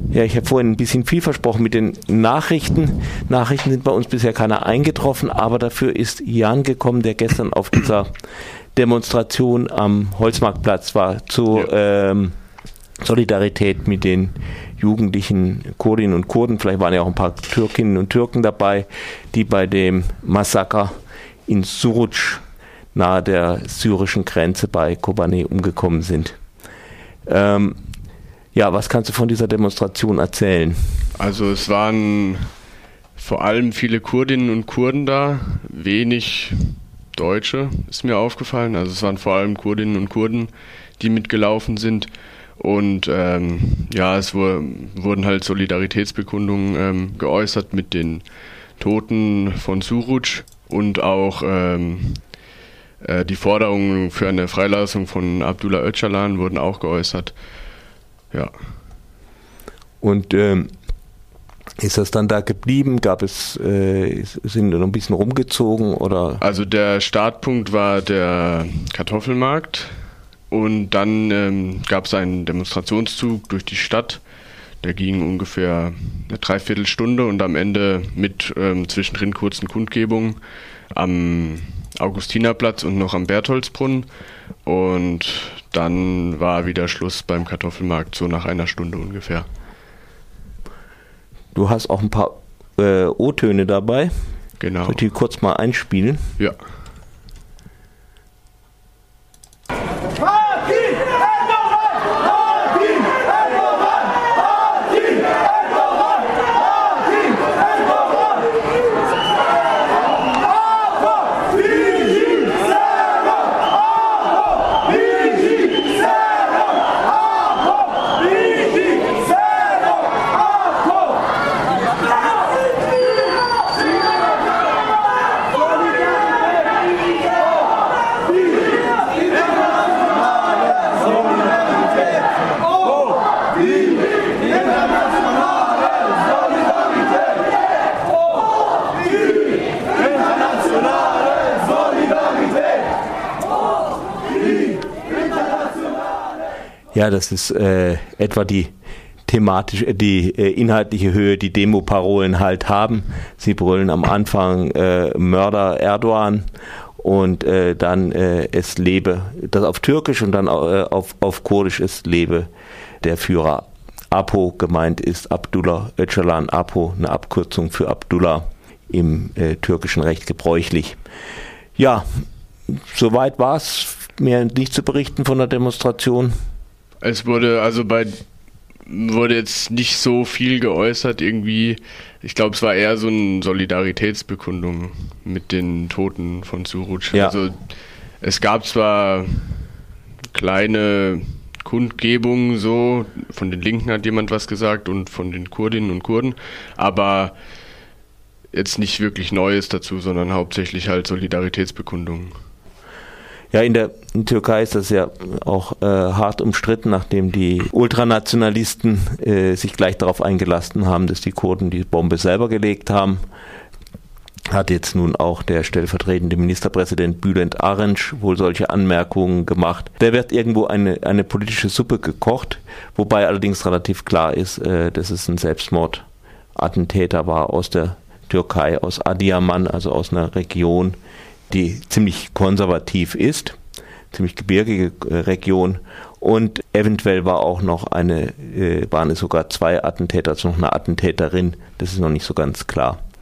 Ja, ich habe vorhin ein bisschen viel versprochen mit den Nachrichten. Nachrichten sind bei uns bisher keiner eingetroffen, aber dafür ist Jan gekommen, der gestern auf dieser Demonstration am Holzmarktplatz war zur Solidarität mit den jugendlichen Kurdinnen und Kurden. Vielleicht waren ja auch ein paar Türkinnen und Türken dabei, die bei dem Massaker in Suruç nahe der syrischen Grenze bei Kobane umgekommen sind. Ja, was kannst du von dieser Demonstration erzählen? Also es waren vor allem viele Kurdinnen und Kurden da, wenig Deutsche, ist mir aufgefallen. Also es waren vor allem Kurdinnen und Kurden, die mitgelaufen sind. Und es wurden halt Solidaritätsbekundungen geäußert mit den Toten von Suruç und auch die Forderungen für eine Freilassung von Abdullah Öcalan wurden auch geäußert. Ja. Und ist das dann da geblieben? Sind da noch ein bisschen rumgezogen oder? Also der Startpunkt war der Kartoffelmarkt und dann gab es einen Demonstrationszug durch die Stadt. Der ging ungefähr eine Dreiviertelstunde und am Ende mit zwischendrin kurzen Kundgebungen am Augustinerplatz und noch am Bertholdsbrunnen. Und dann war wieder Schluss beim Kartoffelmarkt, so nach einer Stunde ungefähr. Du hast auch ein paar O-Töne dabei. Genau. Soll ich die kurz mal einspielen? Ja. Ja, das ist etwa die inhaltliche Höhe, die Demo-Parolen halt haben. Sie brüllen am Anfang Mörder Erdogan und dann es lebe, das auf Türkisch und dann auf Kurdisch es lebe der Führer. Apo gemeint ist Abdullah Öcalan, Apo, eine Abkürzung für Abdullah, im türkischen Recht gebräuchlich. Ja, soweit war es. Mehr nicht zu berichten von der Demonstration. Es wurde jetzt nicht so viel geäußert irgendwie. Ich glaube, es war eher so eine Solidaritätsbekundung mit den Toten von Suruç. Ja. Also es gab zwar kleine Kundgebungen, so von den Linken hat jemand was gesagt und von den Kurdinnen und Kurden, aber jetzt nicht wirklich Neues dazu, sondern hauptsächlich halt Solidaritätsbekundungen. Ja, in der Türkei ist das ja auch hart umstritten, nachdem die Ultranationalisten sich gleich darauf eingelassen haben, dass die Kurden die Bombe selber gelegt haben. Hat jetzt nun auch der stellvertretende Ministerpräsident Bülent Arınç wohl solche Anmerkungen gemacht. Da wird irgendwo eine politische Suppe gekocht, wobei allerdings relativ klar ist, dass es ein Selbstmordattentäter war aus der Türkei, aus Adıyaman, also aus einer Region, die ziemlich konservativ ist, ziemlich gebirgige Region, und eventuell waren es sogar 2 Attentäter, also noch eine Attentäterin, das ist noch nicht so ganz klar.